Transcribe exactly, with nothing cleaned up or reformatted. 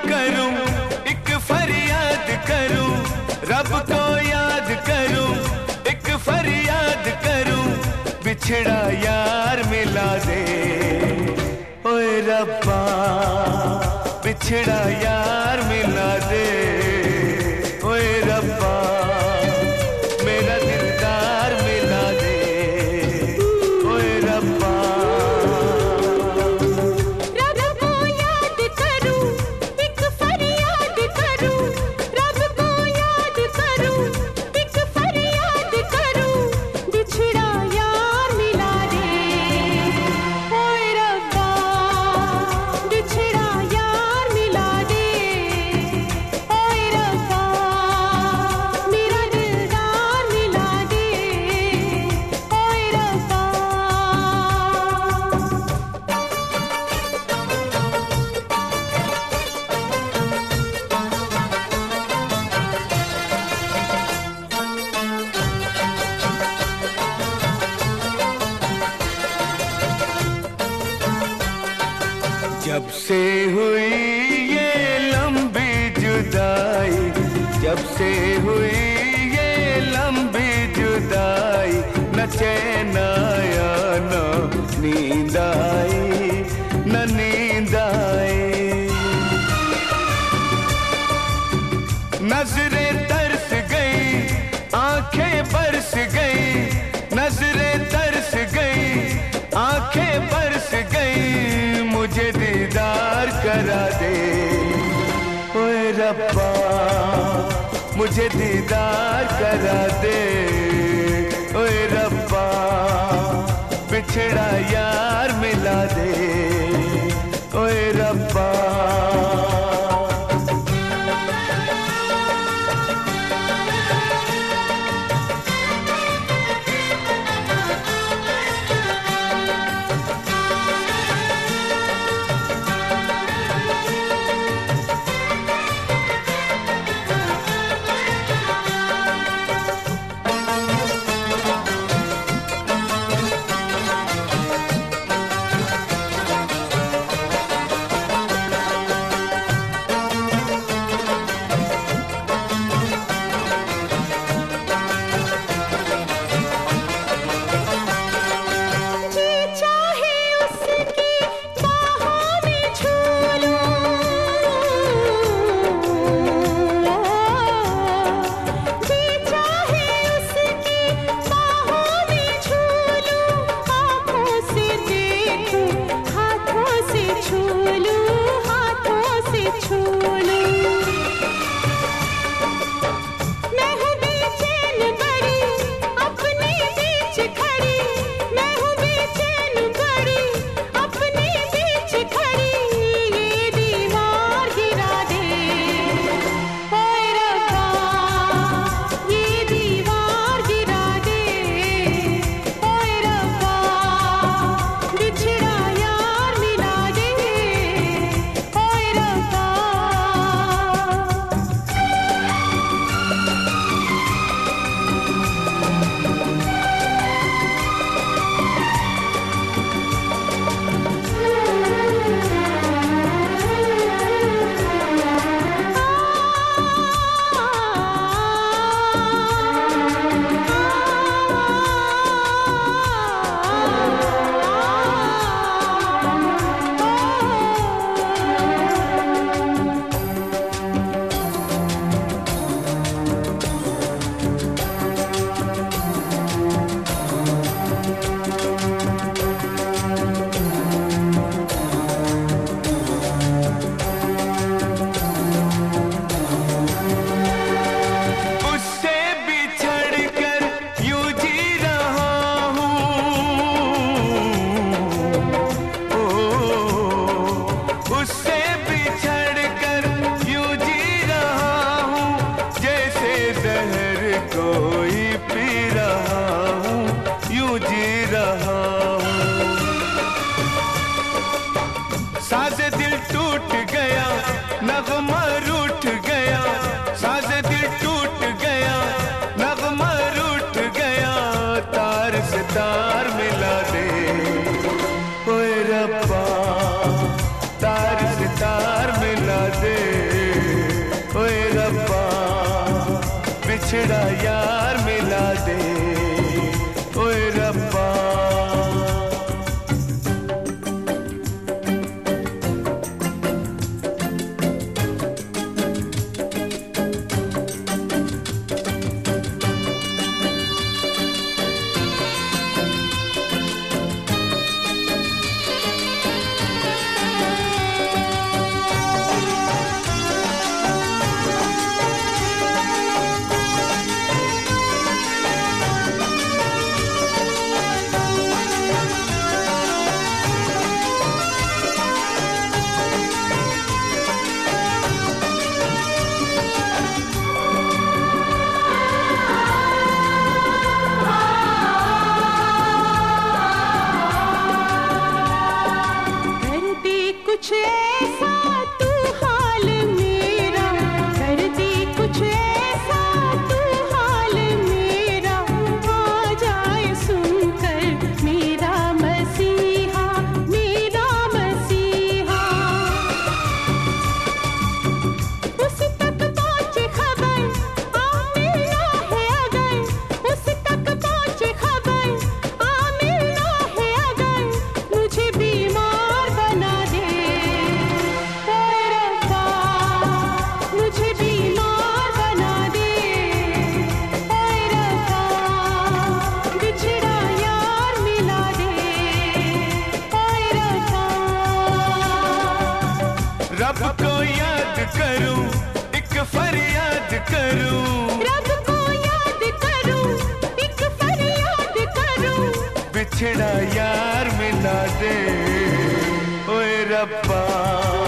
करूं, एक फरियाद करूं, रब को याद करूं, एक फरियाद करूं, बिछड़ा यार मिला दे। ओए रब्बा बिछड़ा यार मिला दे। ओए रब्बा मेरा दिलदार मिला दे। ओए रब्बा रब को याद करूं, एक फरियाद करूं, रब को याद करूं, एक फरियाद करूं, बिछड़ा यार मिला दे। ओए रब्बा बिछड़ा यार मिला दे। ओए रब्बा मेरा दिलदार मिला दे। ओए रब्बा जब से हुई ये लंबी जुदाई, जब से हुई ये लंबी जुदाई, न चैन आया न नींद आई, न नींद आई। नजरें तरस गई, आंखें बरस गई, नजरें तरस गई, आंखें बरस गई, मुझे दीदार करा दे। ओए रब्बा मुझे दीदार करा दे। ओए रब्बा बिछड़ा यार मिला दे। ओए रब्बा जी चाहे उसकी बाहों में छू लूं, जी चाहे उसकी बाहों में छू लूं, आँखों से देखूं, हाथों से छू लूं, हाथों से छू लूं। मैं हूँ बेचैन बड़ी अपने बीच खड़ी, मैं हूँ बेचैन बड़ी अपने बीच खड़ी, ये दीवार गिरा दे। ओए रब्बा ये दीवार गिरा दे। ओए रब्बा बिछड़ा यार मिला दे। ओए रब्बा उससे बिछड़ कर यूं जी रहा हूँ। ओ, उससे बिछड़ कर यूं जी रहा हूँ, जैसे जहर कोई पी रहा हूँ, यूं जी रहा हूँ। साज दिल टूट गया, नगमा रूठ गया, साज दिल टूट गया, नगमा रूठ गया, तार से तार मिला दे। ओए रब्बा तार से तार मिला दे। बिछड़ा यार मिला दे ओए रब्बा। कुछ ऐसा तू हाल मेरा, कर दे कुछ ऐसा तू हाल मेरा, आ जाए सुनकर मेरा मसीहा, मेरा मसीहा। उस तक पहुँचे खबर आ मिलना है अगर, उस तक पहुँचे खबर आ मिलना है अगर, मुझे बीमार बना दे मुझे बीमार बना दे ओए रब्बा, बिछड़ा यार मिला दे ओए रब्बा। रब को याद करूं एक फरियाद करूं, रब को याद करूं एक फरियाद करूं, बिछड़ा यार मिला दे ओए रब्बा।